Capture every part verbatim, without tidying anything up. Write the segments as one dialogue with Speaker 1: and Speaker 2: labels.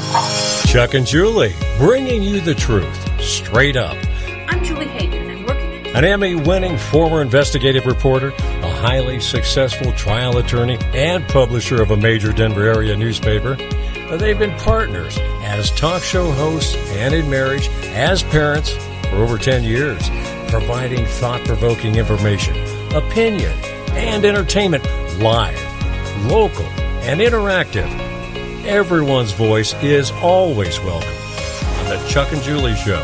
Speaker 1: Chuck and Julie, bringing you the truth, straight up.
Speaker 2: I'm Julie Hayden, and I'm working at...
Speaker 1: An Emmy-winning former investigative reporter, a highly successful trial attorney, and publisher of a major Denver area newspaper. They've been partners as talk show hosts and in marriage, as parents, for over ten years, providing thought-provoking information, opinion, and entertainment live, local, and interactive. Everyone's voice is always welcome on the Chuck and Julie Show.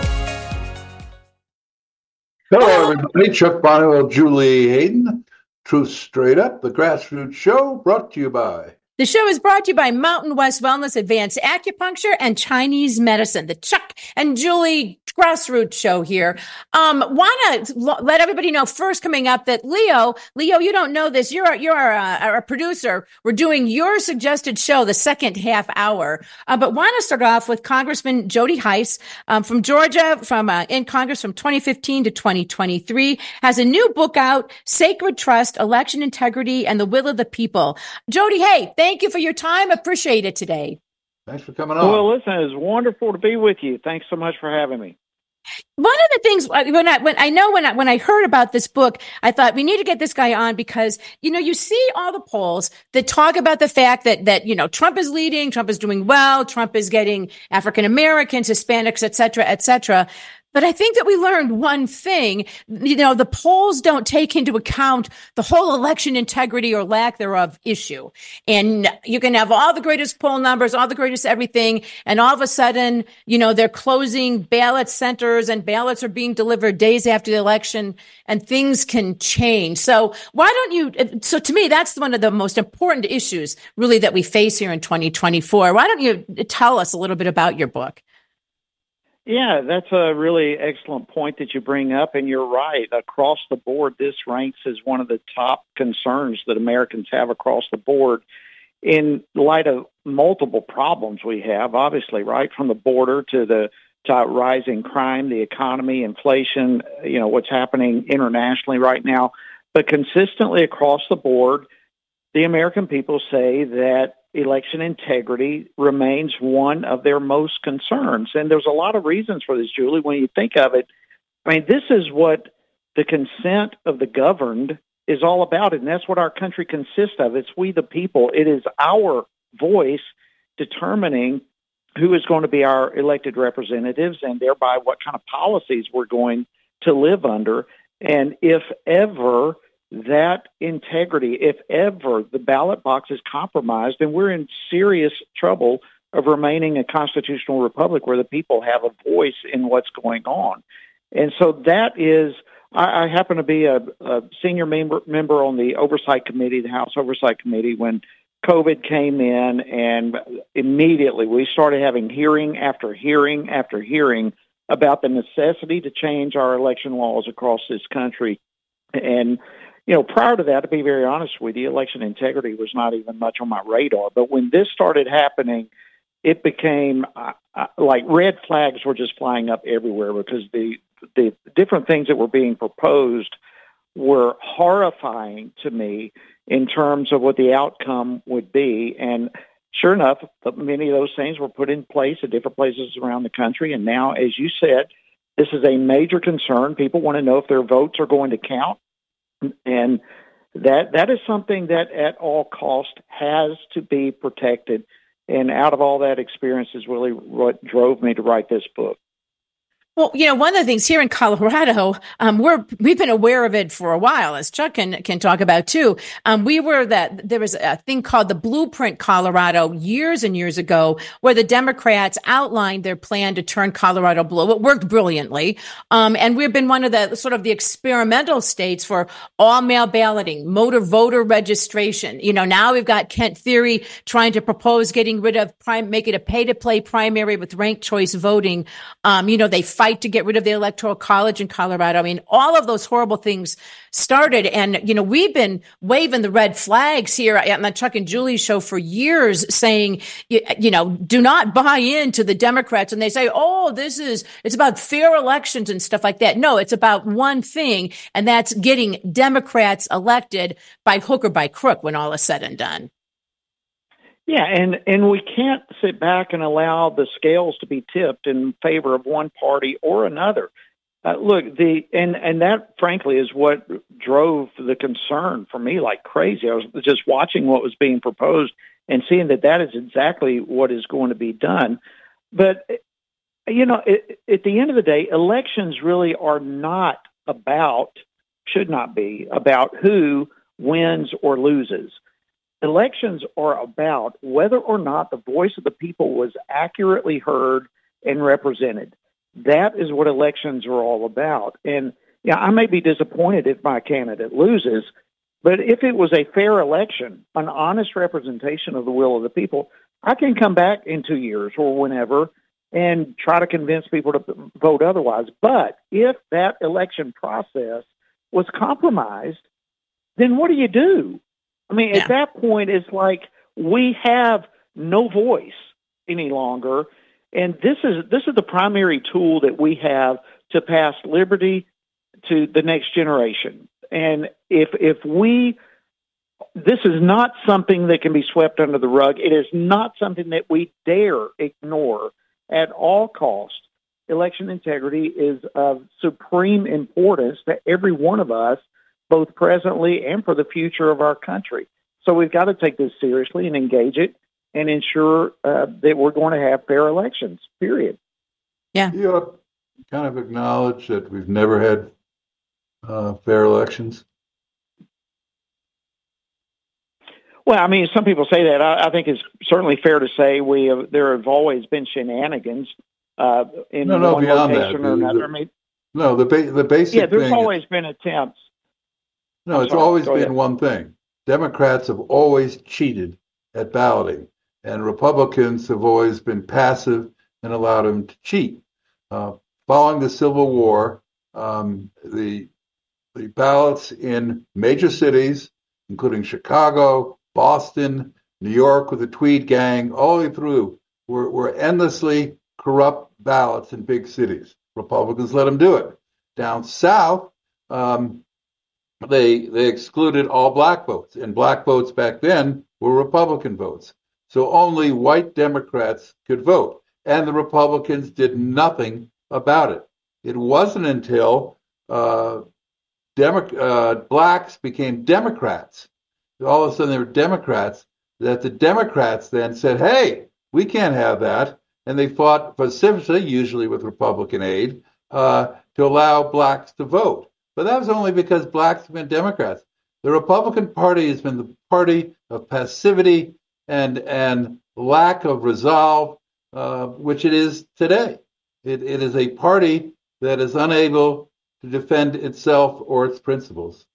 Speaker 3: Hello, everybody. Chuck Bonnewell, Julie Hayden. Truth Straight Up, the Grassroots Show, brought to you by...
Speaker 2: The show is brought to you by Mountain West Wellness, Advanced Acupuncture, and Chinese Medicine. The Chuck and Julie Grassroots Show here. Um, want to let everybody know first coming up that Leo, Leo, you don't know this. You're you're a, a producer. We're doing your suggested show, the second half hour. Uh, but want to start off with Congressman Jody Hice um, from Georgia, from uh, in Congress from twenty fifteen to twenty twenty-three, has a new book out, Sacred Trust: Election Integrity and the Will of the People. Jody, hey. Thank you for your time. Appreciate it today.
Speaker 3: Thanks for coming on.
Speaker 4: Well, listen, it's wonderful to be with you. Thanks so much for having me.
Speaker 2: One of the things when I when I know when I when I heard about this book, I thought we need to get this guy on because, you know, you see all the polls that talk about the fact that that, you know, Trump is leading, Trump is doing well, Trump is getting African Americans, Hispanics, et cetera, et cetera. But I think that we learned one thing, you know, the polls don't take into account the whole election integrity or lack thereof issue. And you can have all the greatest poll numbers, all the greatest everything, and all of a sudden, you know, they're closing ballot centers and ballots are being delivered days after the election and things can change. So why don't you, so to me, that's one of the most important issues really that we face here in twenty twenty-four. Why don't you tell us a little bit about your book?
Speaker 4: Yeah, that's a really excellent point that you bring up, and you're right. Across the board, this ranks as one of the top concerns that Americans have across the board in light of multiple problems we have, obviously, right, from the border to the to rising crime, the economy, inflation, you know, what's happening internationally right now. But consistently across the board, the American people say that election integrity remains one of their most concerns. And there's a lot of reasons for this, Julie, when you think of it. I mean, this is what the consent of the governed is all about, and that's what our country consists of. It's we the people. It is our voice determining who is going to be our elected representatives and thereby what kind of policies we're going to live under. And if ever that integrity, if ever the ballot box is compromised, then we're in serious trouble of remaining a constitutional republic where the people have a voice in what's going on. And so that is, I, I happen to be a, a senior member, member on the Oversight Committee, the House Oversight Committee, when COVID came in, and immediately we started having hearing after hearing after hearing about the necessity to change our election laws across this country. And you know, prior to that, to be very honest with you, election integrity was not even much on my radar. But when this started happening, it became uh, uh, like red flags were just flying up everywhere because the the different things that were being proposed were horrifying to me in terms of what the outcome would be. And sure enough, many of those things were put in place at different places around the country. And now, as you said, this is a major concern. People want to know if their votes are going to count. And that that is something that at all cost has to be protected. And out of all that experience is really what drove me to write this book.
Speaker 2: Well, you know, one of the things here in Colorado, um, we're, we've been aware of it for a while, as Chuck can, can talk about too. Um, we were that there was a thing called the Blueprint Colorado years and years ago, where the Democrats outlined their plan to turn Colorado blue. It worked brilliantly. Um, and we've been one of the sort of the experimental states for all mail balloting, motor voter registration. You know, now we've got Kent Thiry trying to propose getting rid of prime, make it a pay to play primary with ranked choice voting. Um, you know, they fight to get rid of the Electoral College in Colorado. I mean, all of those horrible things started. And, you know, we've been waving the red flags here on the Chuck and Julie show for years saying, you, you know, do not buy into the Democrats. And they say, oh, this is, it's about fair elections and stuff like that. No, it's about one thing, and that's getting Democrats elected by hook or by crook when all is said and done.
Speaker 4: Yeah, and, and we can't sit back and allow the scales to be tipped in favor of one party or another. Uh, look, the and, and that, frankly, is what drove the concern for me like crazy. I was just watching what was being proposed and seeing that that is exactly what is going to be done. But, you know, it, at the end of the day, elections really are not about, should not be, about who wins or loses. Elections are about whether or not the voice of the people was accurately heard and represented. That is what elections are all about. And yeah, I may be disappointed if my candidate loses, but if it was a fair election, an honest representation of the will of the people, I can come back in two years or whenever and try to convince people to vote otherwise. But if that election process was compromised, then what do you do? I mean, yeah. At that point, it's like we have no voice any longer, and this is this is the primary tool that we have to pass liberty to the next generation. And if if we, this is not something that can be swept under the rug. It is not something that we dare ignore at all costs. Election integrity is of supreme importance to every one of us, both presently and for the future of our country. So we've got to take this seriously and engage it and ensure uh, that we're going to have fair elections, period.
Speaker 2: Yeah.
Speaker 3: You kind of acknowledge that we've never had uh, fair elections?
Speaker 4: Well, I mean, some people say that. I, I think it's certainly fair to say we have, there have always been shenanigans uh, in
Speaker 3: no, no,
Speaker 4: one
Speaker 3: beyond
Speaker 4: location
Speaker 3: that.
Speaker 4: or
Speaker 3: The,
Speaker 4: another.
Speaker 3: the,
Speaker 4: I mean,
Speaker 3: no, the ba- the basic
Speaker 4: yeah, there's
Speaker 3: thing
Speaker 4: always
Speaker 3: is,
Speaker 4: been attempts.
Speaker 3: No,
Speaker 4: I'm
Speaker 3: it's
Speaker 4: sorry,
Speaker 3: always
Speaker 4: go
Speaker 3: been
Speaker 4: ahead.
Speaker 3: one thing. Democrats have always cheated at balloting, and Republicans have always been passive and allowed them to cheat. Uh, following the Civil War, um, the the ballots in major cities, including Chicago, Boston, New York with the Tweed Gang, all the way through, were, were endlessly corrupt ballots in big cities. Republicans let them do it. Down south, um, they they excluded all black votes, and black votes back then were Republican votes. So only white Democrats could vote, and the Republicans did nothing about it. It wasn't until uh, Demo- uh, blacks became Democrats, all of a sudden they were Democrats, that the Democrats then said, hey, we can't have that, and they fought vociferously, usually with Republican aid, uh, to allow blacks to vote. But that was only because blacks have been Democrats. The Republican Party has been the party of passivity and and lack of resolve, uh, which it is today. It, it is a party that is unable to defend itself or its principles.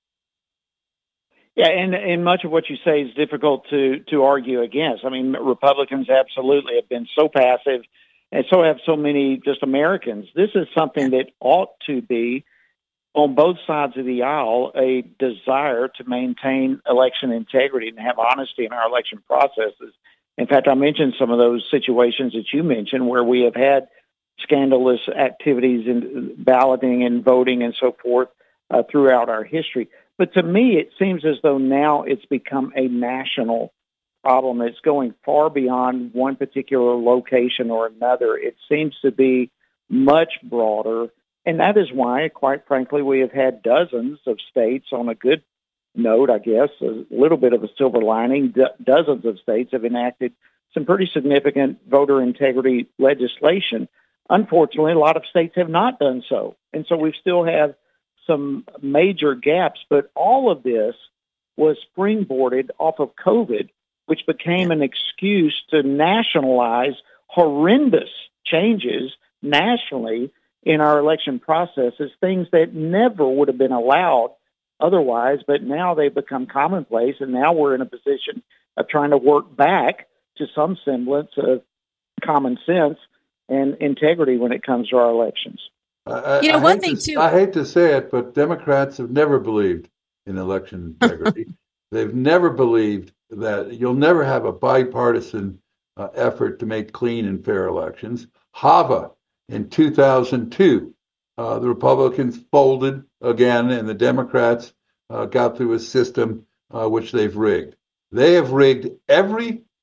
Speaker 4: Yeah, and, and much of what you say is difficult to, to argue against. I mean, Republicans absolutely have been so passive, and so have so many just Americans. This is something that ought to be, on both sides of the aisle, a desire to maintain election integrity and have honesty in our election processes. In fact, I mentioned some of those situations that you mentioned where we have had scandalous activities in balloting and voting and so forth uh, throughout our history. But to me, it seems as though now it's become a national problem. It's going far beyond one particular location or another. It seems to be much broader. And that is why, quite frankly, we have had dozens of states on a good note, I guess, a little bit of a silver lining. Do- dozens of states have enacted some pretty significant voter integrity legislation. Unfortunately, a lot of states have not done so. And so we still have some major gaps. But all of this was springboarded off of COVID, which became an excuse to nationalize horrendous changes nationally in our election processes, things that never would have been allowed otherwise, but now they've become commonplace, and now we're in a position of trying to work back to some semblance of common sense and integrity when it comes to our elections.
Speaker 3: I,
Speaker 2: You know,
Speaker 3: I
Speaker 2: one
Speaker 3: hate
Speaker 2: thing,
Speaker 3: to,
Speaker 2: too-
Speaker 3: I hate to say it, but Democrats have never believed in election integrity. They've never believed that you'll never have a bipartisan uh, effort to make clean and fair elections. HAVA in two thousand two, uh, the Republicans folded again, and the Democrats uh, got through a system uh, which they've rigged. They have rigged every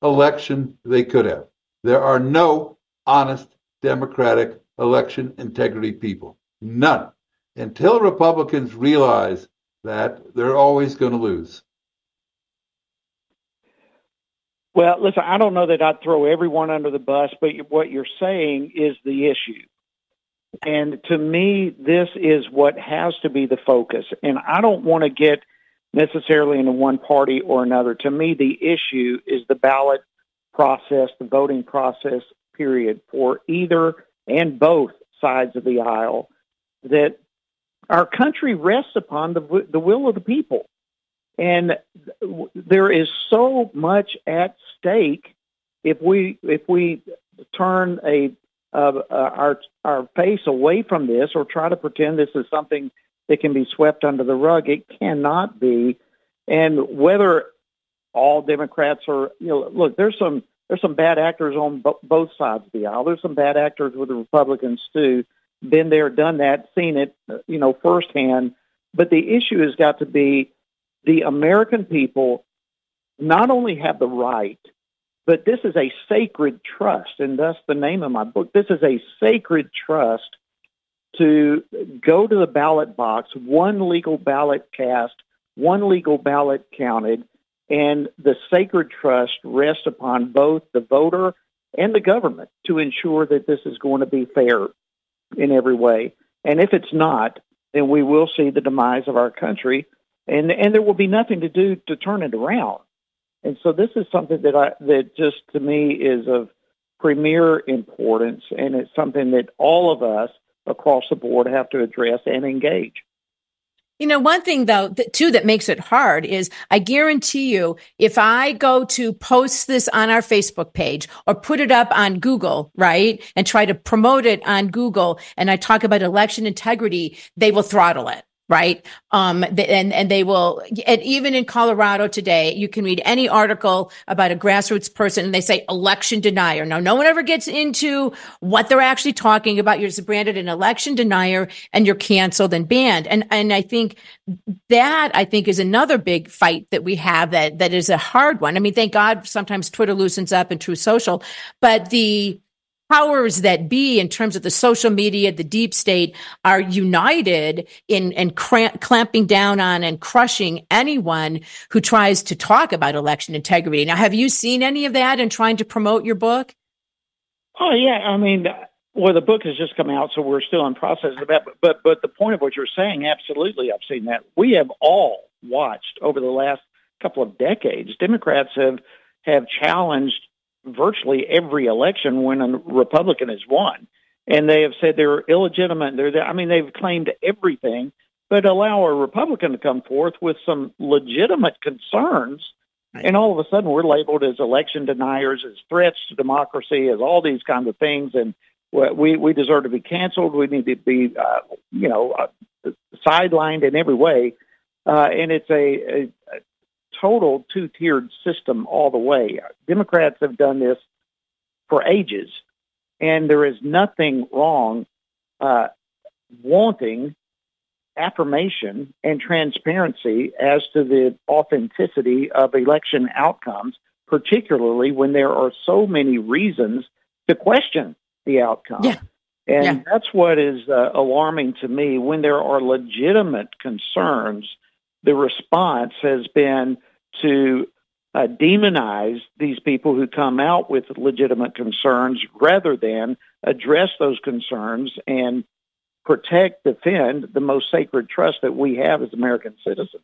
Speaker 3: election they could have. There are no honest, democratic election integrity people. None. Until Republicans realize that, they're always going to lose.
Speaker 4: Well, listen, I don't know that I'd throw everyone under the bus, but what you're saying is the issue. And to me, this is what has to be the focus. And I don't want to get necessarily into one party or another. To me, the issue is the ballot process, the voting process, period, for either and both sides of the aisle, that our country rests upon the, the will of the people. And there is so much at stake if we if we turn a uh, our our face away from this or try to pretend this is something that can be swept under the rug. It cannot be. And whether all Democrats are, you know, look, there's some there's some bad actors on bo- both sides of the aisle. There's some bad actors with the Republicans too. Been there, done that, seen it, you know, firsthand. But the issue has got to be the American people not only have the right, but this is a sacred trust, and that's the name of my book. This is a sacred trust to go to the ballot box, one legal ballot cast, one legal ballot counted, and the sacred trust rests upon both the voter and the government to ensure that this is going to be fair in every way. And if it's not, then we will see the demise of our country, and and there will be nothing to do to turn it around. And so this is something that I that just to me is of premier importance, and it's something that all of us across the board have to address and engage.
Speaker 2: You know, one thing, though, that, too, that makes it hard is I guarantee you, if I go to post this on our Facebook page or put it up on Google, right, and try to promote it on Google, and I talk about election integrity, they will throttle it. Right. Um, and, and they will, and even in Colorado today, you can read any article about a grassroots person and they say election denier. Now, no one ever gets into what they're actually talking about. You're just branded an election denier and you're canceled and banned. And, and I think that, I think is another big fight that we have that, that is a hard one. I mean, thank God sometimes Twitter loosens up and Truth Social, but the powers that be in terms of the social media, the deep state are united in, in cramp, clamping down on and crushing anyone who tries to talk about election integrity. Now, have you seen any of that in trying to promote your book?
Speaker 4: Oh, yeah. I mean, well, the book has just come out, so we're still in process of that. But, but, but the point of what you're saying, absolutely, I've seen that. We have all watched over the last couple of decades. Democrats have, have challenged virtually every election when a Republican has won. And they have said they're illegitimate. They're, I mean, they've claimed everything, but allow a Republican to come forth with some legitimate concerns. Right. And all of a sudden we're labeled as election deniers, as threats to democracy, as all these kinds of things. And we, we deserve to be canceled. We need to be, uh, you know, uh, sidelined in every way. Uh, and it's a, a, a total two-tiered system all the way. Democrats have done this for ages, and there is nothing wrong uh, wanting affirmation and transparency as to the authenticity of election outcomes, particularly when there are so many reasons to question the outcome. Yeah. And yeah. that's what is uh, alarming to me. When there are legitimate concerns, the response has been to uh, demonize these people who come out with legitimate concerns rather than address those concerns and protect, defend the most sacred trust that we have as American citizens.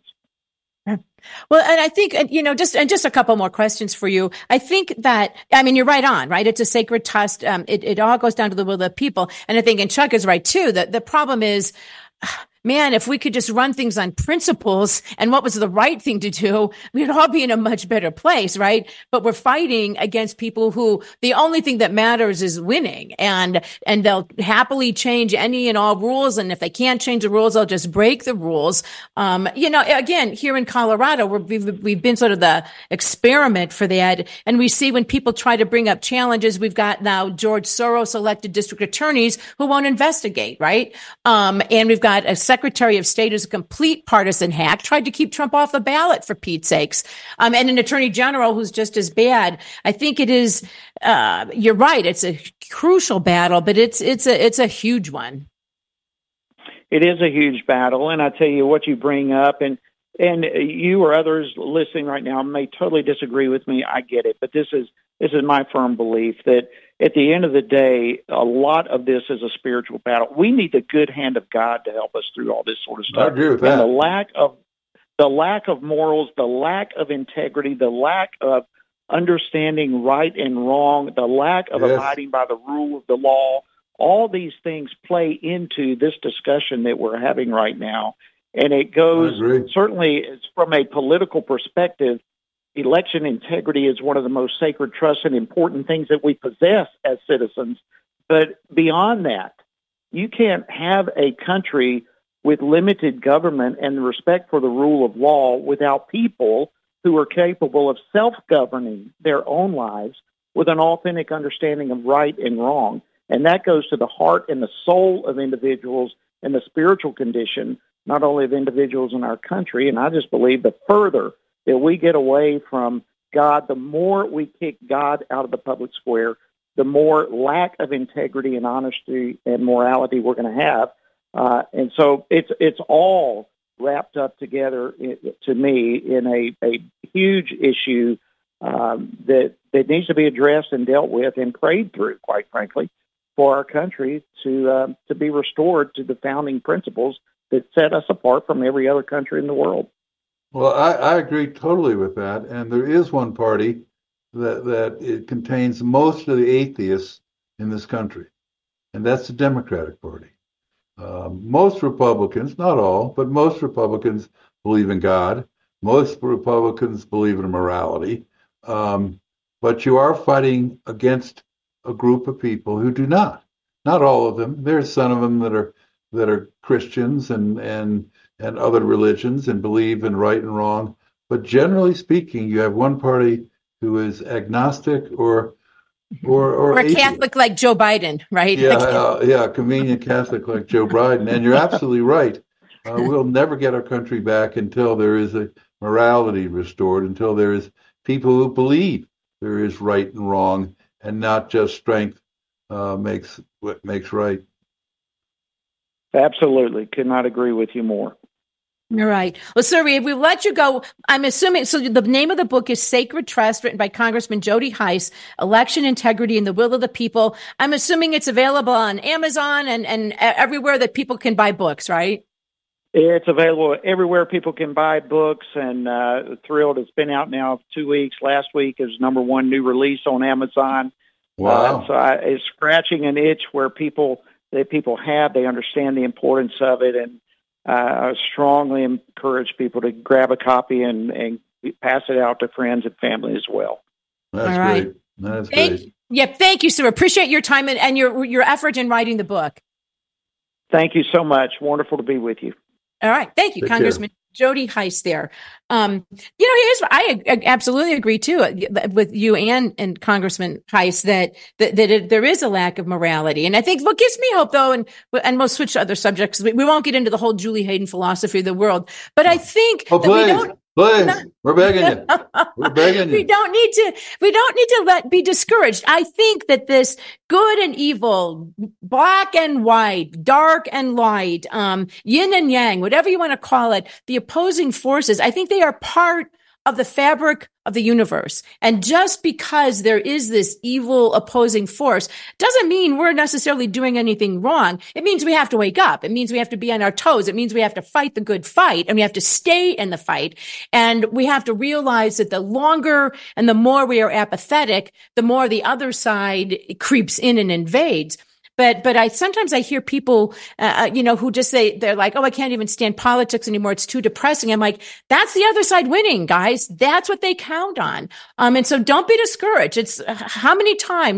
Speaker 2: Well, and I think, you know, just, and just a couple more questions for you. I think that, I mean, you're right on, right? It's a sacred trust. Um, it, it all goes down to the will of the people. And I think, and Chuck is right too, that the problem is, man, if we could just run things on principles and what was the right thing to do, we'd all be in a much better place, right? But we're fighting against people who the only thing that matters is winning, and and they'll happily change any and all rules. And if they can't change the rules, they'll just break the rules. Um, you know, again, here in Colorado, we're, we've, we've been sort of the experiment for that. And we see when people try to bring up challenges, we've got now George Soros elected district attorneys who won't investigate, right? Um, and we've got a Secretary of State is a complete partisan hack, tried to keep Trump off the ballot for Pete's sakes, um, and an Attorney General who's just as bad. I think it is. Uh, you're right; it's a crucial battle, but it's it's a it's a huge one.
Speaker 4: It is a huge battle, and I tell you what you bring up, and and you or others listening right now may totally disagree with me. I get it, but this is this is my firm belief that at the end of the day, a lot of this is a spiritual battle. We need the good hand of God to help us through all this sort of stuff.
Speaker 3: I agree with that.
Speaker 4: And the lack of the lack of morals, the lack of integrity, the lack of understanding right and wrong, the lack of
Speaker 3: yes.
Speaker 4: abiding by the rule of the law. All these things play into this discussion that we're having right now. And it goes, certainly from a political perspective, election integrity is one of the most sacred trusts and important things that we possess as citizens. But beyond that, you can't have a country with limited government and respect for the rule of law without people who are capable of self-governing their own lives with an authentic understanding of right and wrong. And that goes to the heart and the soul of individuals and the spiritual condition, not only of individuals in our country. And I just believe the further that we get away from God, the more we kick God out of the public square, the more lack of integrity and honesty and morality we're going to have. Uh, and so it's it's all wrapped up together, to me, in a, a huge issue um, that, that needs to be addressed and dealt with and prayed through, quite frankly, for our country to uh, to be restored to the founding principles that set us apart from every other country in the world.
Speaker 3: Well, I, I agree totally with that. And there is one party that, that it contains most of the atheists in this country, and that's the Democratic Party. Um, most Republicans, not all, but most Republicans believe in God. Most Republicans believe in morality. Um, but you are fighting against a group of people who do not. Not all of them. There's some of them that are that are Christians and and and other religions and believe in right and wrong. But generally speaking, you have one party who is agnostic or or or,
Speaker 2: or Catholic like Joe Biden, right?
Speaker 3: Yeah, uh, yeah, convenient Catholic like Joe Biden. And you're absolutely right. Uh, we'll never get our country back until there is a morality restored, until there is people who believe there is right and wrong, and not just strength uh, makes what makes right.
Speaker 4: Absolutely. Could not agree with you more.
Speaker 2: All right. Well, sir, if we let you go, I'm assuming, so the name of the book is Sacred Trust, written by Congressman Jody Hice, Election Integrity and the Will of the People. I'm assuming it's available on Amazon and, and everywhere that people can buy books, right?
Speaker 4: It's available everywhere people can buy books, and uh, thrilled. It's been out now two weeks. Last week is number one new release on Amazon.
Speaker 3: Wow.
Speaker 4: Uh, so I, it's scratching an itch where people that people have, they understand the importance of it, and uh, I strongly encourage people to grab a copy and, and pass it out to friends and family as well.
Speaker 3: That's
Speaker 2: All right.
Speaker 3: great. That's
Speaker 2: thank,
Speaker 3: great.
Speaker 2: Yeah, thank you, sir. Appreciate your time and, and your your effort in writing the book.
Speaker 4: Thank you so much. Wonderful to be with you.
Speaker 2: All right. Thank you,
Speaker 3: Take
Speaker 2: Congressman
Speaker 3: care.
Speaker 2: Jody Hice there. Um, you know, here's I, I absolutely agree too with you and, and Congressman Hice that, that, that it, there is a lack of morality. And I think what gives me hope though, and, and we'll switch to other subjects. We, we won't get into the whole Julie Hayden philosophy of the world, but I think
Speaker 3: oh,
Speaker 2: that
Speaker 3: please,
Speaker 2: we don't,
Speaker 3: please,
Speaker 2: not,
Speaker 3: we're begging you. We're begging you.
Speaker 2: We don't need to, we don't need to let, be discouraged. I think that this good and evil, black and white, dark and light, um, yin and yang, whatever you want to call it, the opposing forces, I think they are part of the fabric of the universe. And just because there is this evil opposing force doesn't mean we're necessarily doing anything wrong. It means we have to wake up. It means we have to be on our toes. It means we have to fight the good fight, and we have to stay in the fight. And we have to realize that the longer and the more we are apathetic, the more the other side creeps in and invades. But, but I, sometimes I hear people, uh, you know, who just say, they're like, oh, I can't even stand politics anymore. It's too depressing. I'm like, that's the other side winning, guys. That's what they count on. Um, and so don't be discouraged. It's uh, how many times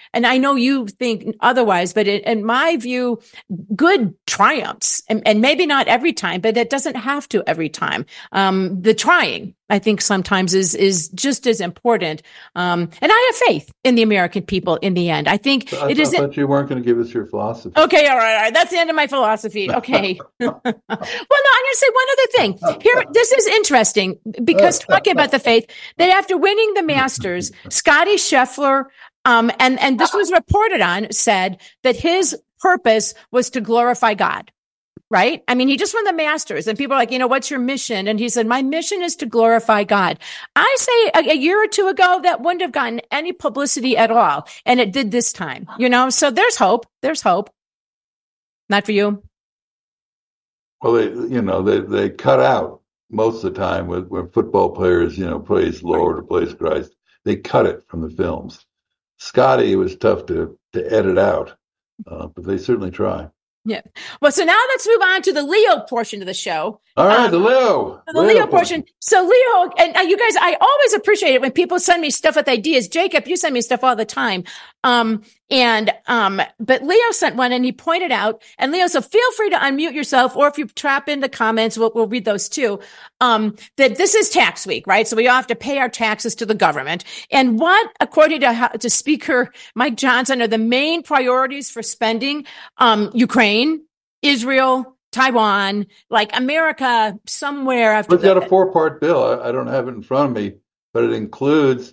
Speaker 2: and I know you think otherwise, but in, in my view, good triumphs, and, and maybe not every time, but it doesn't have to every time. Um, the trying, I think, sometimes is is just as important. Um, and I have faith in the American people in the end. I think
Speaker 3: I,
Speaker 2: it is.
Speaker 3: I thought you weren't going to give us your philosophy.
Speaker 2: Okay, all right, all right. That's the end of my philosophy. Okay. Well, no, I'm going to say one other thing. Here, this is interesting because talking about the faith, that after winning the Masters, Scotty Scheffler, um, and and this was reported on, said that his purpose was to glorify God. Right? I mean, he just won the Masters and people are like, you know, what's your mission? And he said, my mission is to glorify God. I say a, a year or two ago, that wouldn't have gotten any publicity at all. And it did this time, you know, so there's hope. There's hope. Not for you.
Speaker 3: Well, they, you know, they, they cut out most of the time with, when football players, you know, praise Lord or praise Christ, they cut it from the films. Scotty, it was tough to, to edit out, uh, but they certainly try.
Speaker 2: Yeah. Well, so now let's move on to the Leo portion of the show.
Speaker 3: All right,
Speaker 2: um,
Speaker 3: the Leo.
Speaker 2: The Leo, Leo portion. portion. So Leo, and uh, you guys, I always appreciate it when people send me stuff with ideas. Jacob, you send me stuff all the time. Um, and, um, but Leo sent one and he pointed out, and Leo, so feel free to unmute yourself, or if you trap into comments, we'll, we'll read those too. Um, that this is tax week, right? So we all have to pay our taxes to the government. And what, according to, to Speaker Mike Johnson, are the main priorities for spending? Um, Ukraine, Israel, Taiwan, like America somewhere after
Speaker 3: We've got a four-part bill. I, I don't have it in front of me, but it includes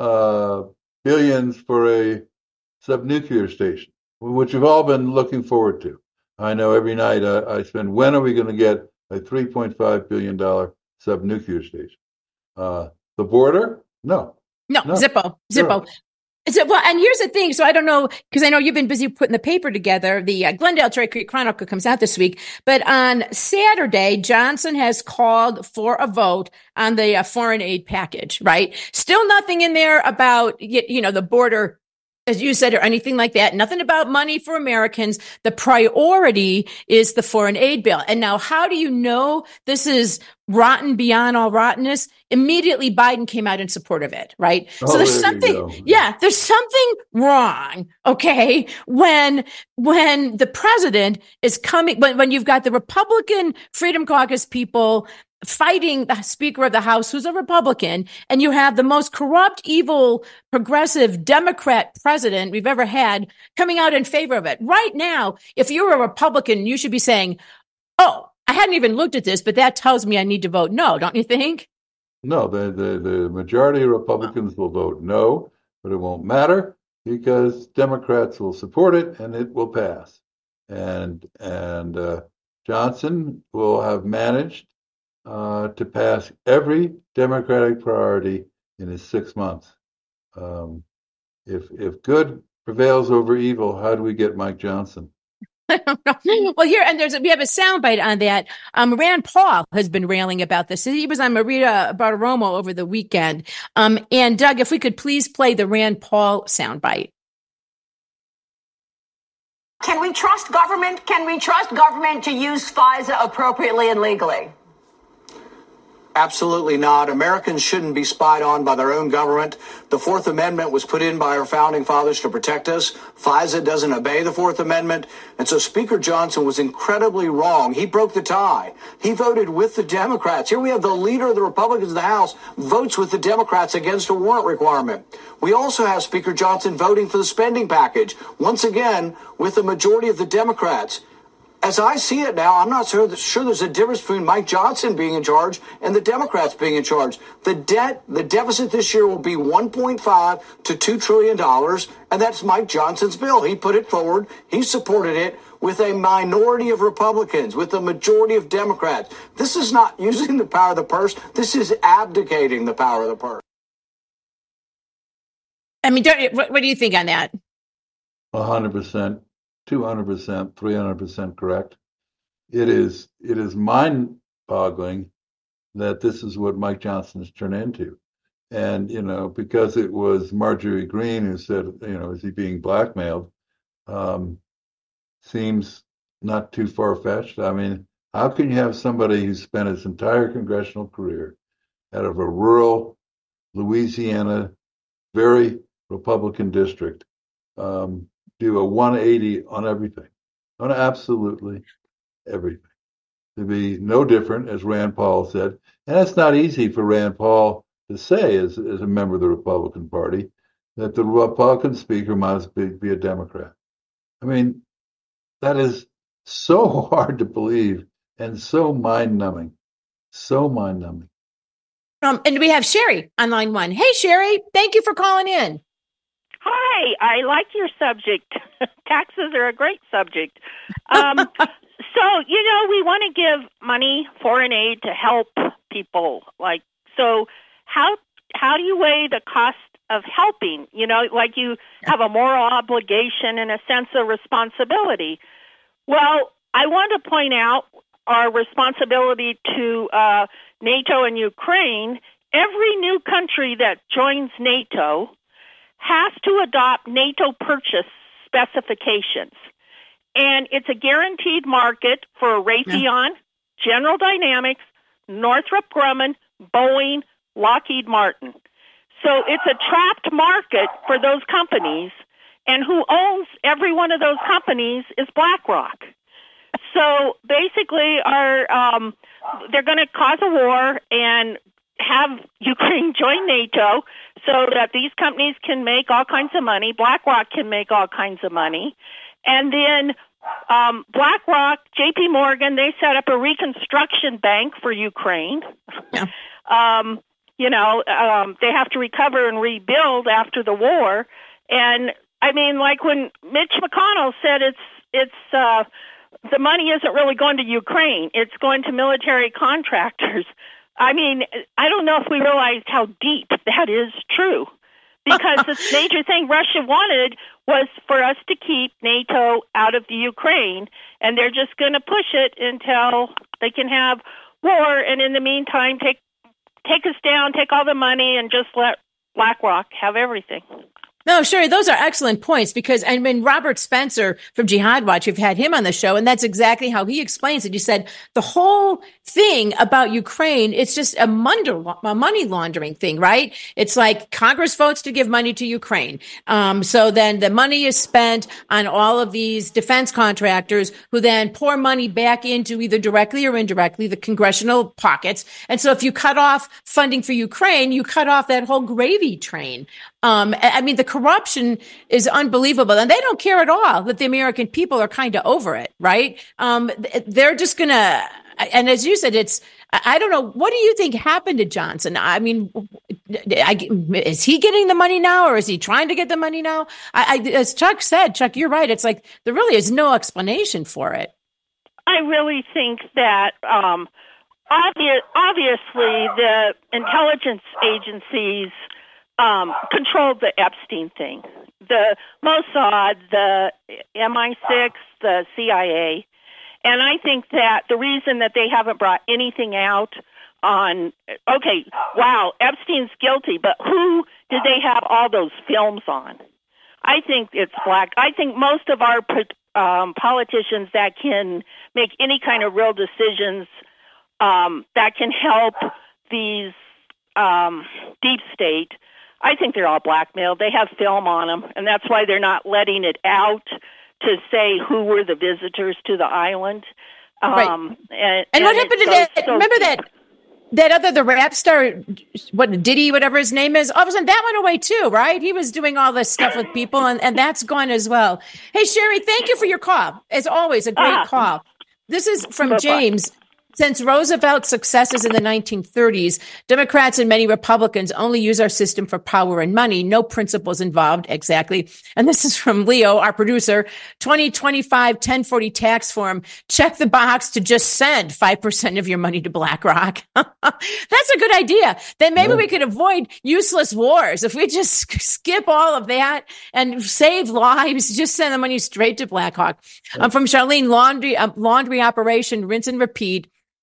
Speaker 3: uh, billions for a sub-nuclear station, which we've all been looking forward to. I know every night uh, I spend, when are we going to get a three point five billion dollars sub-nuclear station? Uh, the border? No.
Speaker 2: No, no. Zippo. Zippo. Sure. So, well, and here's the thing. So I don't know, because I know you've been busy putting the paper together. The uh, Glendale Cherry Creek Chronicle comes out this week. But on Saturday, Johnson has called for a vote on the uh, foreign aid package, right? Still nothing in there about, you, you know, the border, as you said, or anything like that. Nothing about money for Americans. The priority is the foreign aid bill. And now, how do you know this is rotten beyond all rottenness? Immediately, Biden came out in support of it, right?
Speaker 3: Oh,
Speaker 2: so there's something, yeah, there's something wrong, okay? When, when the president is coming, when, when you've got the Republican Freedom Caucus people fighting the Speaker of the House, who's a Republican, and you have the most corrupt, evil, progressive Democrat president we've ever had coming out in favor of it. Right now, if you're a Republican, you should be saying, oh, I hadn't even looked at this, but that tells me I need to vote no, don't you think?
Speaker 3: No, the, the, the majority of Republicans will vote no, but it won't matter because Democrats will support it and it will pass. And, and uh, Johnson will have managed Uh, to pass every Democratic priority in his six months. Um, if if good prevails over evil, how do we get Mike Johnson?
Speaker 2: Well, here, and there's a, we have a soundbite on that. Um, Rand Paul has been railing about this. He was on Maria Bartiromo over the weekend. Um, and Doug, if we could please play the Rand Paul soundbite.
Speaker 5: Can we trust government? Can we trust government to use FISA appropriately and legally?
Speaker 6: Absolutely not. Americans shouldn't be spied on by their own government. The Fourth Amendment was put in by our founding fathers to protect us. FISA doesn't obey the Fourth Amendment. And so Speaker Johnson was incredibly wrong. He broke the tie. He voted with the Democrats. Here we have the leader of the Republicans in the House votes with the Democrats against a warrant requirement. We also have Speaker Johnson voting for the spending package, once again, with the majority of the Democrats. As I see it now, I'm not sure, sure there's a difference between Mike Johnson being in charge and the Democrats being in charge. The debt, the deficit this year will be one point five to two trillion dollars, and that's Mike Johnson's bill. He put it forward. He supported it with a minority of Republicans, with a majority of Democrats. This is not using the power of the purse. This is abdicating the power of the purse.
Speaker 2: I mean, don't, what, what do you think on that?
Speaker 3: A hundred percent. two hundred percent, three hundred percent correct. It is it is mind-boggling that this is what Mike Johnson has turned into. And, you know, because it was Marjorie Greene who said, you know, is he being blackmailed? Um, seems not too far-fetched. I mean, how can you have somebody who spent his entire congressional career out of a rural Louisiana, very Republican district, um, do a one eighty on everything, on absolutely everything. To be no different, as Rand Paul said. And it's not easy for Rand Paul to say, as, as a member of the Republican Party, that the Republican speaker must be, be a Democrat. I mean, that is so hard to believe and so mind-numbing, so mind-numbing.
Speaker 2: Um, and we have Sherry on line one. Hey, Sherry, thank you for calling in.
Speaker 7: Hi, I like your subject. Taxes are a great subject. Um, so, you know, we want to give money, foreign aid, to help people. Like, so how how do you weigh the cost of helping? You know, like you have a moral obligation and a sense of responsibility. Well, I want to point out our responsibility to uh, NATO and Ukraine. Every new country that joins NATO has to adopt NATO purchase specifications. And it's a guaranteed market for Raytheon, yeah. General Dynamics, Northrop Grumman, Boeing, Lockheed Martin. So it's a trapped market for those companies, and who owns every one of those companies is BlackRock. So basically, our um, they're going to cause a war and have Ukraine join NATO so that these companies can make all kinds of money. BlackRock can make all kinds of money. And then um, BlackRock, J P Morgan, they set up a reconstruction bank for Ukraine. Yeah. um, you know, um, they have to recover and rebuild after the war. And, I mean, like when Mitch McConnell said it's it's uh, the money isn't really going to Ukraine. It's going to military contractors. I mean, I don't know if we realized how deep that is true, because the major thing Russia wanted was for us to keep NATO out of the Ukraine, and they're just going to push it until they can have war, and in the meantime, take take us down, take all the money, and just let BlackRock have everything.
Speaker 2: No, Sherry, those are excellent points, because I mean, Robert Spencer from Jihad Watch, you've had him on the show, and that's exactly how he explains it. He said the whole thing about Ukraine, it's just a, munder, a money laundering thing, right? It's like Congress votes to give money to Ukraine. Um, so then the money is spent on all of these defense contractors who then pour money back into either directly or indirectly the congressional pockets. And so if you cut off funding for Ukraine, you cut off that whole gravy train. Um, I mean, the corruption is unbelievable, and they don't care at all that the American people are kind of over it, right? Um, they're just gonna, and as you said, it's, I don't know, what do you think happened to Johnson? I mean, I, is he getting the money now, or is he trying to get the money now? I, I, as Chuck said, Chuck, you're right. It's like there really is no explanation for it.
Speaker 7: I really think that, um, obvious, obviously the intelligence agencies Um, controlled the Epstein thing. The Mossad, the M I six, the C I A. And I think that the reason that they haven't brought anything out on, okay, wow, Epstein's guilty, but who did they have all those films on? I think it's black. I think most of our um, politicians that can make any kind of real decisions um, that can help these um, deep state, I think they're all blackmailed. They have film on them, and that's why they're not letting it out to say who were the visitors to the island. Um,
Speaker 2: right.
Speaker 7: And,
Speaker 2: and,
Speaker 7: and
Speaker 2: what happened to that? So remember deep. that that other, the rap star, what, Diddy, whatever his name is? All of a sudden, that went away too, right? He was doing all this stuff with people, and, and that's gone as well. Hey, Sherry, thank you for your call. As always, a great ah. call. This is from Bye-bye. James. Since Roosevelt's successes in the nineteen thirties, Democrats and many Republicans only use our system for power and money, no principles involved. Exactly. And this is from Leo, our producer. twenty twenty-five ten forty tax form. Check the box to just send five percent of your money to BlackRock. That's a good idea. Then maybe yeah. we could avoid useless wars. If we just skip all of that and save lives, just send the money straight to BlackRock. Yeah. Um, from Charlene, laundry, uh, laundry operation, rinse and repeat.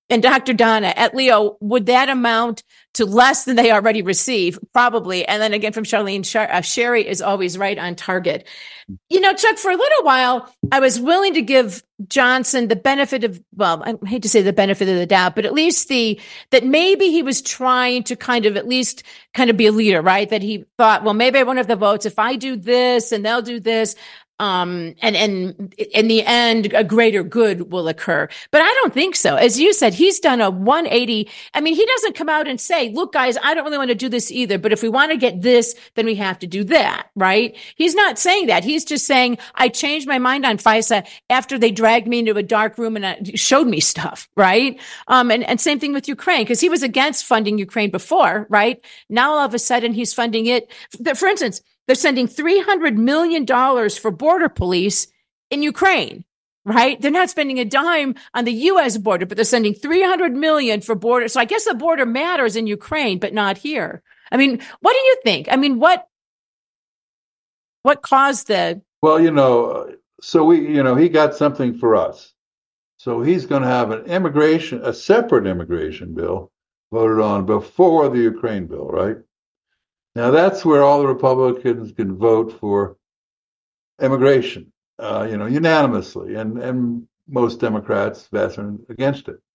Speaker 2: and Doctor Donna at Leo, would that amount to less than they already receive? Probably. And then again from Charlene, Char- uh, Sherry is always right on target. You know, Chuck, for a little while, I was willing to give Johnson the benefit of, well, I hate to say the benefit of the doubt, but at least the, that maybe he was trying to kind of at least kind of be a leader, right? That he thought, well, maybe I won't have the votes if I do this and they'll do this. Um, and, and in the end, a greater good will occur. But I don't think so. As you said, he's done a one eighty. I mean, he doesn't come out and say, look, guys, I don't really want to do this either, but if we want to get this, then we have to do that, right? He's not saying that. He's just saying, I changed my mind on FISA after they dragged me into a dark room and uh, showed me stuff, right? Um, and, and same thing with Ukraine, because he was against funding Ukraine before, right? Now, all of a sudden, he's funding it. For instance, they're sending three hundred million dollars for border police in Ukraine, right? They're not spending a dime on the U S border, but they're sending three hundred million dollars for border. So I guess the border matters in Ukraine, but not here. I mean, what do you think? I mean, what, what caused the...
Speaker 3: Well, you know, so we, you know, he got something for us. So he's going to have an immigration, a separate immigration bill voted on before the Ukraine bill, right? Now, that's where all the Republicans can vote for immigration, uh, you know, unanimously, and, and most Democrats vastly against it.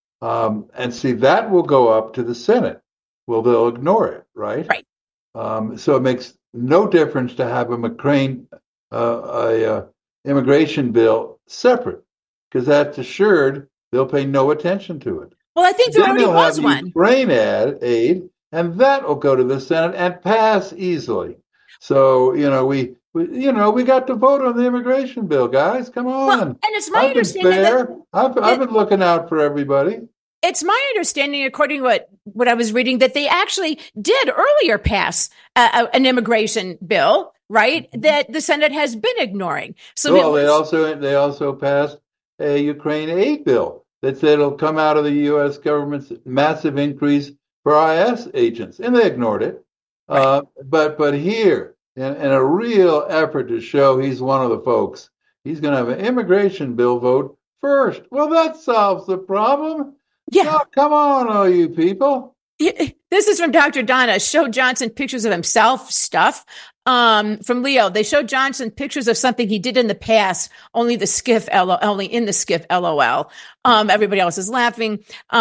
Speaker 3: Um, and see, that will go up to the Senate. Well, they'll ignore it, right?
Speaker 2: Right.
Speaker 3: Um, so it makes no difference to have a McCrane, uh, a uh, immigration bill separate, because that's assured they'll pay no attention to it.
Speaker 2: Well, I think there
Speaker 3: then
Speaker 2: already was one.
Speaker 3: Ukraine ad, aid, and that will go to the Senate and pass easily. So, you know, we, we you know, we got to vote on the immigration bill, guys. Come on.
Speaker 2: Well, and it's my
Speaker 3: I've
Speaker 2: understanding
Speaker 3: been fair.
Speaker 2: that
Speaker 3: I've, I've been looking out for everybody.
Speaker 2: It's my understanding, according to what, what I was reading, that they actually did earlier pass uh, an immigration bill, right? That the Senate has been ignoring. So
Speaker 3: well,
Speaker 2: was,
Speaker 3: they also they also passed a Ukraine aid bill that said it'll come out of the U S government's massive increase for I S agents, and they ignored it. Right. Uh, but but here, in, in a real effort to show he's one of the folks, he's going to have an immigration bill vote first. Well, that solves the problem.
Speaker 2: Yeah.
Speaker 3: Oh, come on, all you people.
Speaker 2: This is from Doctor Donna. Showed Johnson pictures of himself, stuff. Um, from Leo, they showed Johnson pictures of something he did in the past, only the skiff, only in the skiff, LOL. Um, everybody else is laughing.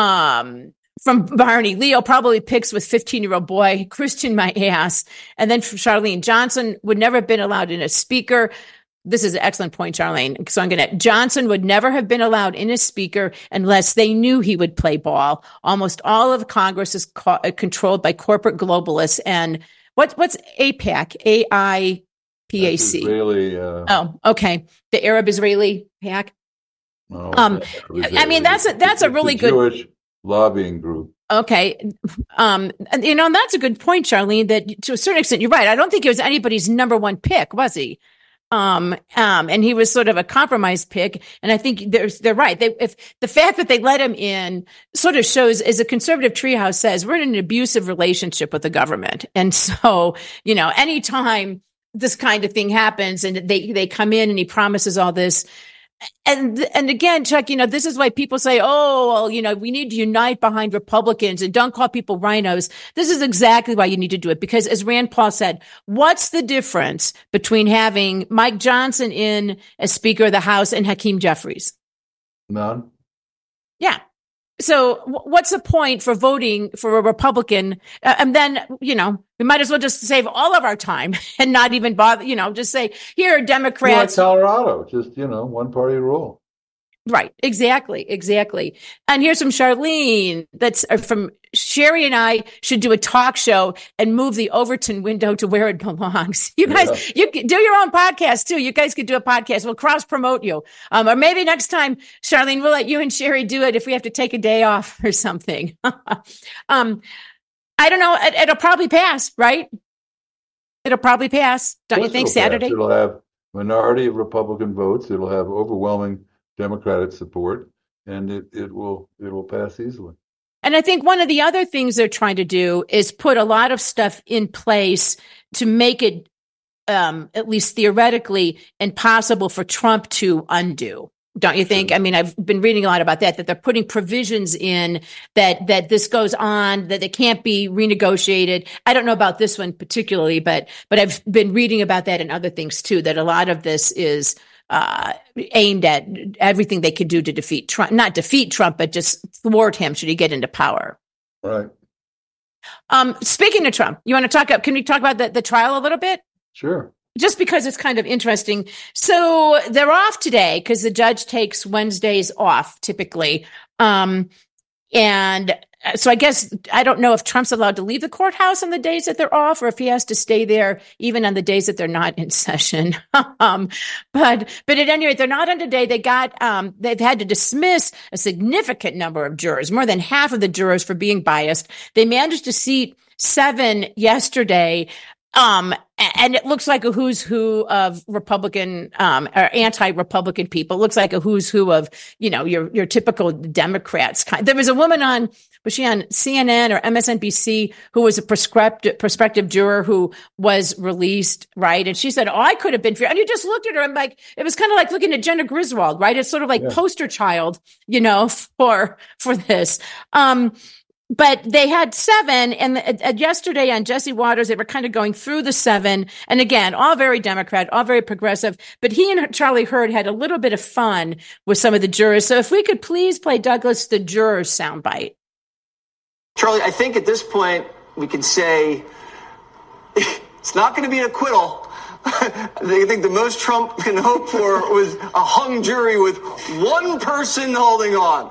Speaker 2: Um, From Barney, Leo probably pics with fifteen-year-old boy, Christian my ass. And then from Charlene, Johnson would never have been allowed in as speaker. This is an excellent point, Charlene. So I'm going to, Johnson would never have been allowed in as speaker unless they knew he would play ball. Almost all of Congress is co- controlled by corporate globalists. And what, what's AIPAC? A I P A C.
Speaker 3: Israeli, uh,
Speaker 2: oh, okay. The Arab Israeli PAC.
Speaker 3: Oh,
Speaker 2: um, I mean, that's a, that's a really good
Speaker 3: Jewish lobbying group.
Speaker 2: Okay. Um, and, you know, and that's a good point, Charlene, that to a certain extent, you're right. I don't think he was anybody's number one pick, was he? Um, um, and he was sort of a compromise pick. And I think there's, they're right. They, if the fact that they let him in sort of shows, as a conservative treehouse says, we're in an abusive relationship with the government. And so, you know, anytime this kind of thing happens and they, they come in and he promises all this, And and again, Chuck, you know, this is why people say, oh, well, you know, we need to unite behind Republicans and don't call people rhinos. This is exactly why you need to do it. Because as Rand Paul said, what's the difference between having Mike Johnson in as Speaker of the House and Hakeem Jeffries?
Speaker 3: None.
Speaker 2: Yeah. So w- what's the point for voting for a Republican? Uh, and then, you know, we might as well just save all of our time and not even bother, you know, just say, here are Democrats.
Speaker 3: Like Colorado, just, you know, one party rule.
Speaker 2: Right. Exactly. Exactly. And here's from Charlene. That's uh, from Sherry and I should do a talk show and move the Overton window to where it belongs. You guys, yeah. You can do your own podcast too. You guys could do a podcast. We'll cross promote you. Um, or maybe next time, Charlene, we'll let you and Sherry do it if we have to take a day off or something. um, I don't know. It, it'll probably pass, right? It'll probably pass. Don't you think,
Speaker 3: it'll
Speaker 2: Saturday?
Speaker 3: Pass. It'll have minority of Republican votes. It'll have overwhelming Democratic support, and it, it will it will pass easily.
Speaker 2: And I think one of the other things they're trying to do is put a lot of stuff in place to make it, um, at least theoretically, impossible for Trump to undo. Don't you think? I mean, I've been reading a lot about that, that they're putting provisions in that, that this goes on, that it can't be renegotiated. I don't know about this one particularly, but, but I've been reading about that and other things too, that a lot of this is, uh, aimed at everything they could do to defeat Trump, not defeat Trump, but just thwart him should he get into power.
Speaker 3: Right.
Speaker 2: Um, speaking of Trump, you want to talk, can we talk about the, the trial a little bit?
Speaker 3: Sure.
Speaker 2: Just because it's kind of interesting. So they're off today because the judge takes Wednesdays off typically. Um, and so I guess, I don't know if Trump's allowed to leave the courthouse on the days that they're off or if he has to stay there even on the days that they're not in session. um, but, but at any rate, they're not on today. They got, um, they've had to dismiss a significant number of jurors, more than half of the jurors for being biased. They managed to seat seven yesterday. Um, and it looks like a who's who of Republican, um, or anti-Republican people. It looks like a who's who of, you know, your, your typical Democrats. There was a woman on, was she on C N N or M S N B C who was a prospective, prospective juror who was released, right? And she said, oh, I could have been free. And you just looked at her and like, it was kind of like looking at Jenna Griswold, right? It's sort of like yeah. poster child, you know, for, for this. Um, But they had seven, and uh, yesterday on Jesse Waters, they were kind of going through the seven, and again, all very Democrat, all very progressive, but he and Charlie Hurd had a little bit of fun with some of the jurors. So if we could please play Douglas, the jurors soundbite.
Speaker 6: Charlie, I think at this point, we can say it's not going to be an acquittal. I think the most Trump can hope for was a hung jury with one person holding on.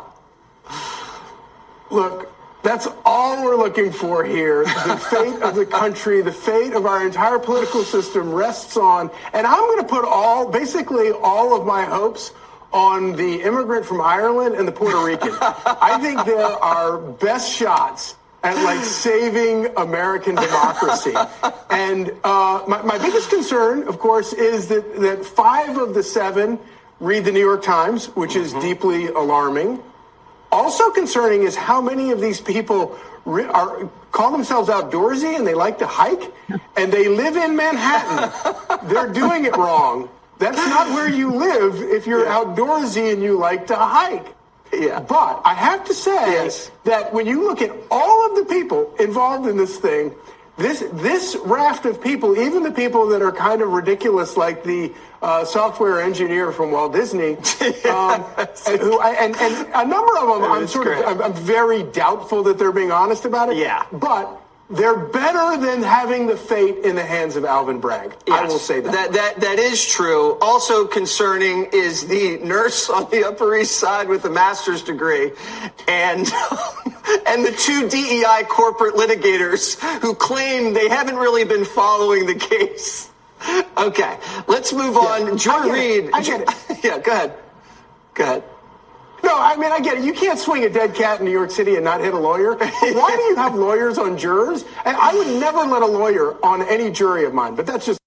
Speaker 8: Look, that's all we're looking for here. The fate of the country, the fate of our entire political system rests on, and I'm going to put all, basically all of my hopes on the immigrant from Ireland and the Puerto Rican. I think there are best shots at like saving American democracy. And uh, my, my biggest concern, of course, is that, that five of the seven read the New York Times, which is mm-hmm. deeply alarming. Also concerning is how many of these people re- are call themselves outdoorsy and they like to hike and they live in Manhattan. They're doing it wrong. That's not where you live if you're yeah. outdoorsy and you like to hike. Yeah. But I have to say yes. that when you look at all of the people involved in this thing, this this raft of people, even the people that are kind of ridiculous, like the uh, software engineer from Walt Disney, um, and, who, and, and a number of them, I'm sort great. of, I'm, I'm very doubtful that they're being honest about it.
Speaker 6: Yeah.
Speaker 8: But they're better than having the fate in the hands of Alvin Bragg. Yes. I will say that.
Speaker 6: That, that. That is true. Also concerning is the nurse on the Upper East Side with a master's degree and, and the two D E I corporate litigators who claim they haven't really been following the case. Okay, let's move on.
Speaker 8: Yeah,
Speaker 6: Joy Reid.
Speaker 8: I get it.
Speaker 6: Yeah, go ahead. Go ahead.
Speaker 8: No, I mean, I get it. You can't swing a dead cat in New York City and not hit a lawyer. But why do you have lawyers on jurors? And I would never let a lawyer on any jury of mine, but that's just.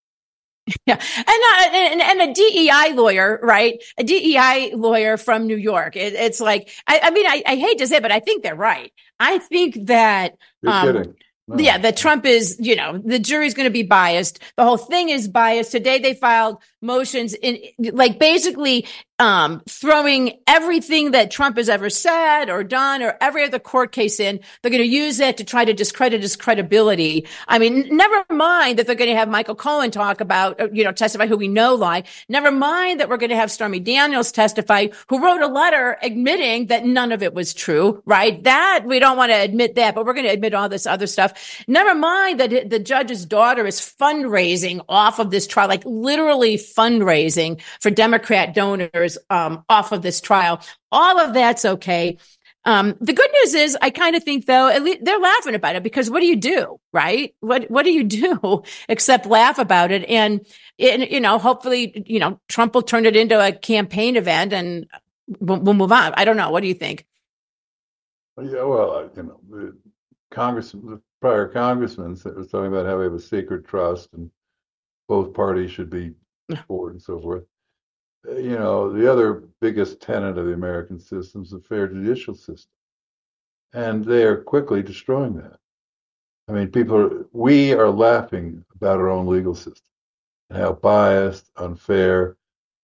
Speaker 2: Yeah. And, uh, and, and a D E I lawyer, right? A D E I lawyer from New York. It, it's like, I, I mean, I, I hate to say it, but I think they're right. I think that.
Speaker 3: You're
Speaker 2: um,
Speaker 3: kidding. No.
Speaker 2: Yeah, that Trump is, you know, the jury's going to be biased. The whole thing is biased. Today they filed motions in, like, basically um throwing everything that Trump has ever said or done or every other court case in. They're going to use that to try to discredit his credibility. I mean, never mind that they're going to have Michael Cohen talk about, you know, testify who we know lie. Never mind that we're going to have Stormy Daniels testify, who wrote a letter admitting that none of it was true, right? That we don't want to admit that, but we're going to admit all this other stuff. Never mind that the judge's daughter is fundraising off of this trial, like literally fundraising for Democrat donors um, off of this trial. All of that's okay. Um, the good news is, I kind of think, though, at least they're laughing about it, because what do you do, right? What what do you do except laugh about it? And, and you know, hopefully, you know, Trump will turn it into a campaign event and we'll, we'll move on. I don't know. What do you think?
Speaker 3: Yeah, well, you know, the Congress, the prior congressman was talking about how we have a sacred trust and both parties should be for it and so forth. You know, the other biggest tenet of the American system is the fair judicial system. And they are quickly destroying that. I mean, people are, we are laughing about our own legal system and how biased, unfair,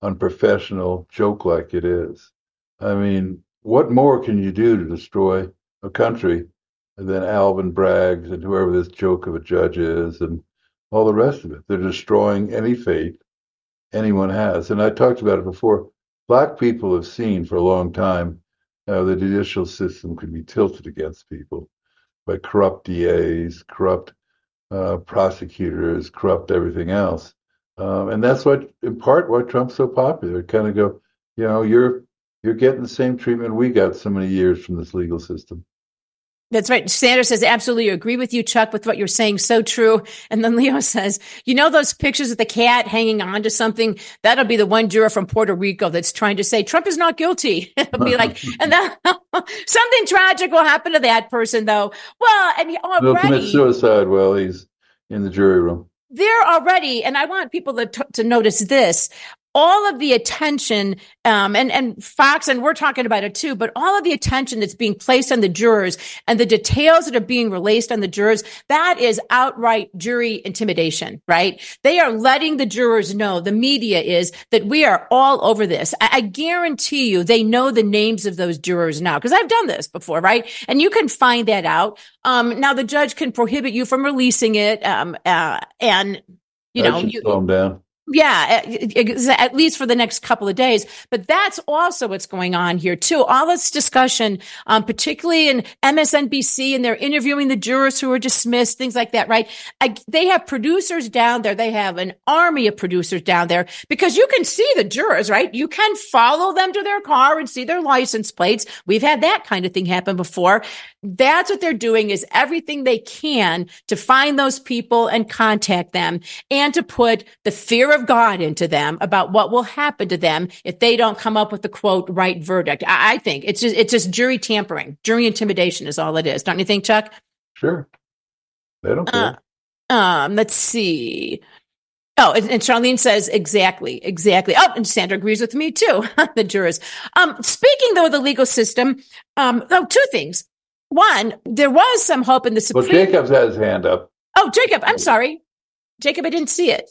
Speaker 3: unprofessional joke like it is. I mean, what more can you do to destroy a country than Alvin Bragg and whoever this joke of a judge is and all the rest of it? They're destroying any faith anyone has. And I talked about it before. Black people have seen for a long time how the judicial system can be tilted against people by corrupt D As, corrupt uh, prosecutors, corrupt everything else. Um, and that's what, in part, why Trump's so popular. Kind of go, you know, you're you're getting the same treatment we got so many years from this legal system.
Speaker 2: That's right. Sanders says, absolutely agree with you, Chuck, with what you're saying. So true. And then Leo says, you know, those pictures of the cat hanging on to something, that'll be the one juror from Puerto Rico that's trying to say Trump is not guilty. It'll be like, and then something tragic will happen to that person, though. Well, and already
Speaker 3: He'll commit suicide while he's in the jury room.
Speaker 2: They're already, and I want people to, t- to notice this, all of the attention, um, and, and Fox, and we're talking about it too, but all of the attention that's being placed on the jurors and the details that are being released on the jurors, that is outright jury intimidation, right? They are letting the jurors know, the media is, that we are all over this. I, I guarantee you they know the names of those jurors now, because I've done this before, right? And you can find that out. Um, now the judge can prohibit you from releasing it, um, uh, and, you know, you
Speaker 3: slow them down.
Speaker 2: Yeah, at least for the next couple of days. But that's also what's going on here, too. All this discussion, um, particularly in M S N B C, and they're interviewing the jurors who are dismissed, things like that, right? I, they have producers down there. They have an army of producers down there because you can see the jurors, right? You can follow them to their car and see their license plates. We've had that kind of thing happen before. That's what they're doing, is everything they can to find those people and contact them and to put the fear of God into them about what will happen to them if they don't come up with the quote right verdict. I, I think it's just it's just jury tampering, jury intimidation is all it is. Don't you think, Chuck?
Speaker 3: Sure. They don't care.
Speaker 2: Uh, um, let's see. Oh, and, and Charlene says exactly, exactly. Oh, and Sandra agrees with me too. The jurors. Um, speaking though of the legal system, um, oh, two things. One, there was some hope in the Supreme.
Speaker 3: Well, Jacob's had his hand up.
Speaker 2: Oh, Jacob, I'm sorry, Jacob, I didn't see it.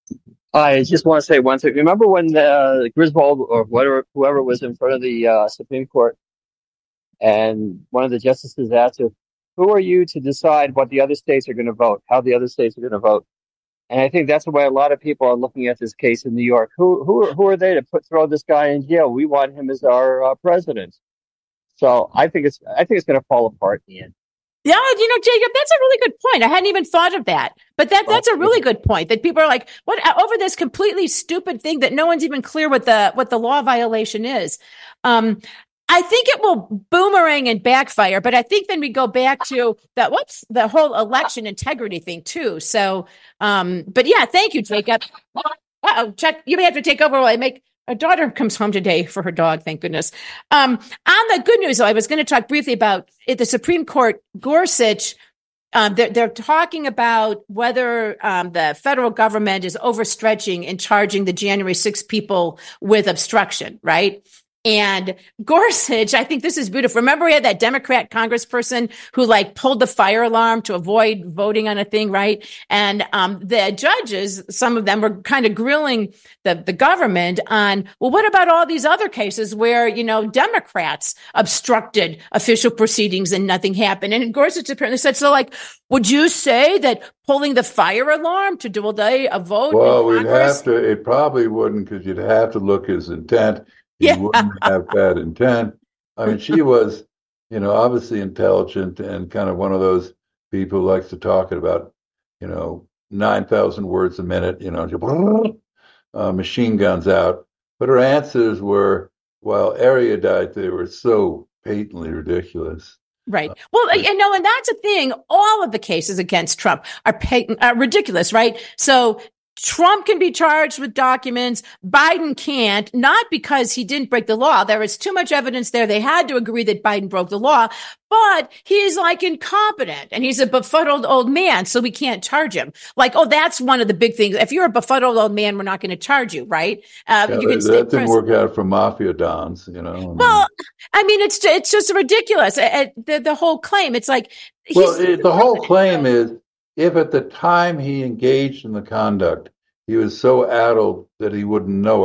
Speaker 9: I just want to say one thing. Remember when uh, Griswold or whatever, whoever was in front of the uh, Supreme Court, and one of the justices asked her, "Who are you to decide what the other states are going to vote? How the other states are going to vote?" And I think that's the way a lot of people are looking at this case in New York. Who who who are they to put throw this guy in jail? We want him as our uh, president. So I think it's I think it's going to fall apart in the end.
Speaker 2: Yeah, you know, Jacob, that's a really good point. I hadn't even thought of that. But that that's a really good point, that people are like, what, over this completely stupid thing that no one's even clear what the what the law violation is. Um, I think it will boomerang and backfire, but I think then we go back to that what's the whole election integrity thing too. So, um, but yeah, thank you, Jacob. Uh-oh, Chuck, you may have to take over while I make. A daughter comes home today for her dog, thank goodness. Um, on the good news, though, I was going to talk briefly about at the Supreme Court, Gorsuch. Um, they're, they're talking about whether um, the federal government is overstretching in charging the January sixth people with obstruction, right? And Gorsuch, I think this is beautiful. Remember, we had that Democrat congressperson who like pulled the fire alarm to avoid voting on a thing, right? And um, the judges, some of them were kind of grilling the, the government on, well, what about all these other cases where, you know, Democrats obstructed official proceedings and nothing happened? And Gorsuch apparently said, so like, would you say that pulling the fire alarm to delay a vote?
Speaker 3: Well, we'd have to, it probably wouldn't, because you'd have to look his intent. He yeah. wouldn't have bad intent. I mean, she was, you know, obviously intelligent and kind of one of those people who likes to talk about, you know, nine thousand words a minute, you know, uh, machine guns out. But her answers were, while erudite, they were so patently ridiculous.
Speaker 2: Right. Well, you know, and that's a thing. All of the cases against Trump are, patent, are ridiculous, right? So Trump can be charged with documents. Biden can't, not because he didn't break the law. There is too much evidence there. They had to agree that Biden broke the law, but he's like incompetent and he's a befuddled old man. So we can't charge him. Like, oh, that's one of the big things. If you're a befuddled old man, we're not going to charge you. Right. Uh,
Speaker 3: yeah,
Speaker 2: you can
Speaker 3: that didn't work out for mafia dons, you know.
Speaker 2: Well, I mean, it's, it's just ridiculous. It, it, the, the whole claim, it's like,
Speaker 3: well, it, the whole claim is, if at the time he engaged in the conduct, he was so addled that he wouldn't know it,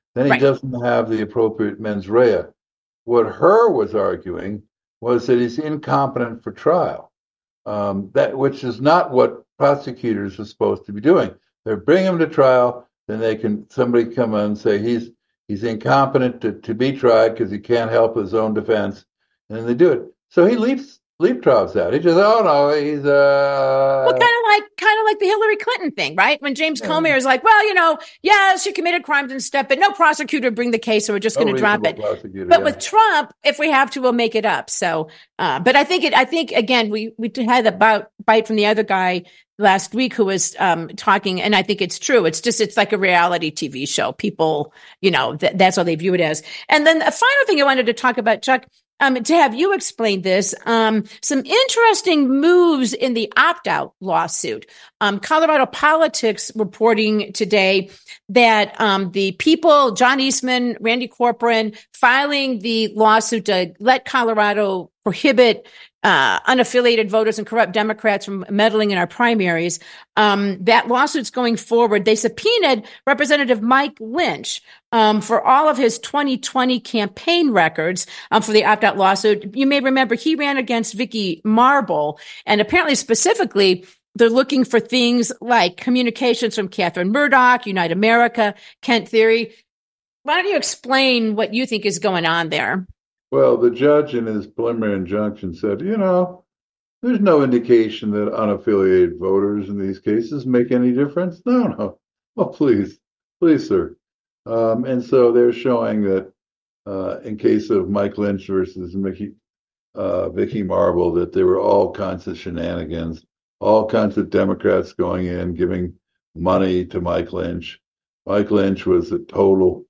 Speaker 3: then he
Speaker 2: Right.
Speaker 3: doesn't have the appropriate mens rea. What Herr was arguing was that he's incompetent for trial, um, that which is not what prosecutors are supposed to be doing. They bring him to trial, then they can somebody come in and say he's he's incompetent to, to be tried because he can't help his own defense, and then they do it. So he leaps leapfrogs out. He just, oh no, he's uh
Speaker 2: Well, kind of like kind of like the Hillary Clinton thing, right? When James
Speaker 3: Yeah.
Speaker 2: Comey is like, well, you know, yeah, she committed crimes and stuff, but no prosecutor would bring the case, so we're just
Speaker 3: no
Speaker 2: going to drop
Speaker 3: reasonable
Speaker 2: it.
Speaker 3: prosecutor,
Speaker 2: But
Speaker 3: yeah.
Speaker 2: with Trump, if we have to, we'll make it up. So, uh, but I think it. I think again, we we had a bout, bite from the other guy last week who was um, talking, and I think it's true. It's just it's like a reality T V show. People, you know, th- that's how they view it as. And then the final thing I wanted to talk about, Chuck. Um, to have you explain this, um, some interesting moves in the opt-out lawsuit. Um, Colorado Politics reporting today that um, the people, John Eastman, Randy Corporon, filing the lawsuit to let Colorado prohibit uh, unaffiliated voters and corrupt Democrats from meddling in our primaries. Um, that lawsuit's going forward. They subpoenaed Representative Mike Lynch um, for all of his twenty twenty campaign records um, for the opt-out lawsuit. You may remember he ran against Vicky Marble, and apparently specifically, they're looking for things like communications from Catherine Murdoch, Unite America, Kent Theory. Why don't you explain what you think is going on there?
Speaker 3: Well, the judge in his preliminary injunction said, you know, there's no indication that unaffiliated voters in these cases make any difference. No, no. Oh, please, please, sir. Um, and so they're showing that uh, in case of Mike Lynch versus Mickey, uh, Vicky Marble, that there were all kinds of shenanigans, all kinds of Democrats going in, giving money to Mike Lynch. Mike Lynch was a total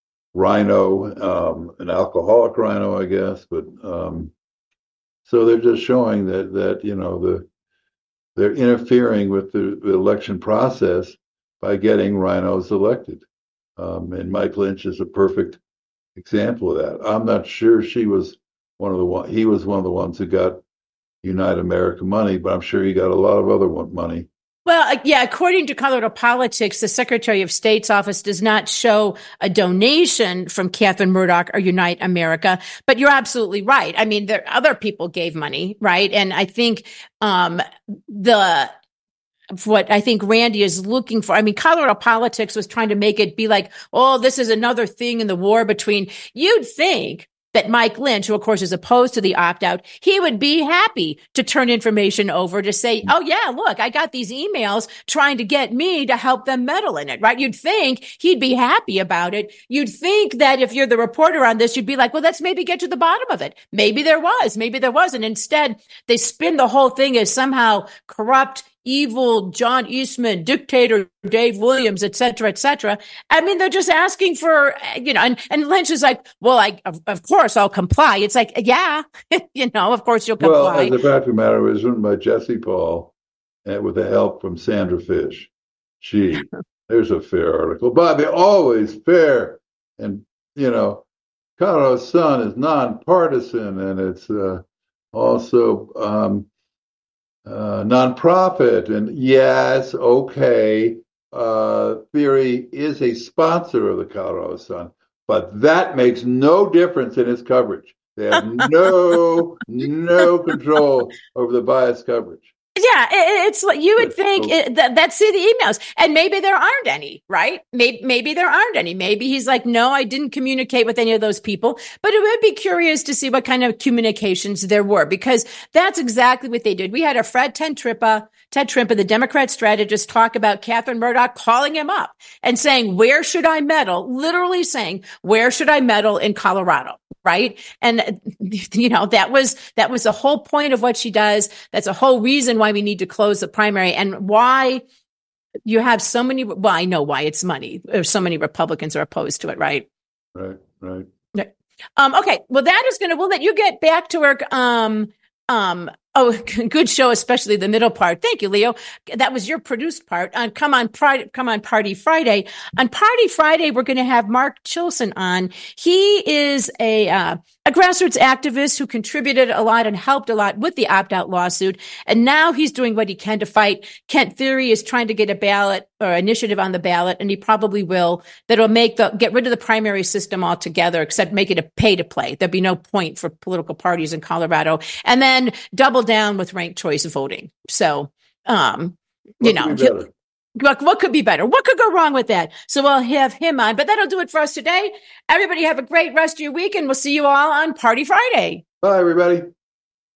Speaker 3: rhino, um, an alcoholic rhino, I guess. But um, so they're just showing that that you know the they're interfering with the, the election process by getting rhinos elected. Um, and Mike Lynch is a perfect example of that. I'm not sure she was one of the one. He was one of the ones who got Unite America money, but I'm sure he got a lot of other one money.
Speaker 2: Well, uh, yeah, according to Colorado Politics, the Secretary of State's office does not show a donation from Catherine Murdoch or Unite America, but you're absolutely right. I mean, there other people gave money, right? And I think um, the what I think Randy is looking for. I mean, Colorado Politics was trying to make it be like, oh, this is another thing in the war between. You'd think that Mike Lynch, who of course is opposed to the opt-out, he would be happy to turn information over to say, oh yeah, look, I got these emails trying to get me to help them meddle in it, right? You'd think he'd be happy about it. You'd think that if you're the reporter on this, you'd be like, well, let's maybe get to the bottom of it. Maybe there was, maybe there wasn't. Instead, they spin the whole thing as somehow corrupt, evil John Eastman, dictator Dave Williams, et cetera, et cetera. I mean, they're just asking for, you know, and, and Lynch is like, well, I, of, of course I'll comply. It's like, yeah, you know, of course you'll comply.
Speaker 3: Well, as a fact of the matter, it was written by Jesse Paul and with the help from Sandra Fish. Gee, there's a fair article. Bobby, always fair. And, you know, Colorado Sun is nonpartisan, and it's uh, also um, uh, nonprofit. And yes, okay, uh, Theory is a sponsor of the Colorado Sun, but that makes no difference in its coverage. They have no no control over the biased coverage.
Speaker 2: Yeah, it, it's like you would think it, that, that's see the emails, and maybe there aren't any, right? Maybe maybe there aren't any. Maybe he's like, no, I didn't communicate with any of those people. But it would be curious to see what kind of communications there were, because that's exactly what they did. We had a Fred Ted Trippa, Ted Trimpa, the Democrat strategist, talk about Catherine Murdoch calling him up and saying, "Where should I meddle?" Literally saying, "Where should I meddle in Colorado?" Right. And, you know, that was that was the whole point of what she does. That's a whole reason why we need to close the primary, and why you have so many. Well, I know why. It's money. There's so many Republicans are opposed to it. Right.
Speaker 3: Right. Right.
Speaker 2: Um, OK, well, that is going to we'll let you get back to work. Um, um, Oh, good show, especially the middle part. Thank you, Leo. That was your produced part on Come on Pride, Come on Party Friday. On Party Friday, we're going to have Mark Chilson on. He is a uh, a grassroots activist who contributed a lot and helped a lot with the opt-out lawsuit. And now he's doing what he can to fight. Kent Thiry is trying to get a ballot or initiative on the ballot, and he probably will, that'll make the get rid of the primary system altogether, except make it a pay to play. There'd be no point for political parties in Colorado. And then double down with ranked choice voting. So, um, you know, what, what could be better? What could go wrong with that? So we'll have him on, but that'll do it for us today. Everybody have a great rest of your week, and we'll see you all on Party Friday.
Speaker 3: Bye, everybody.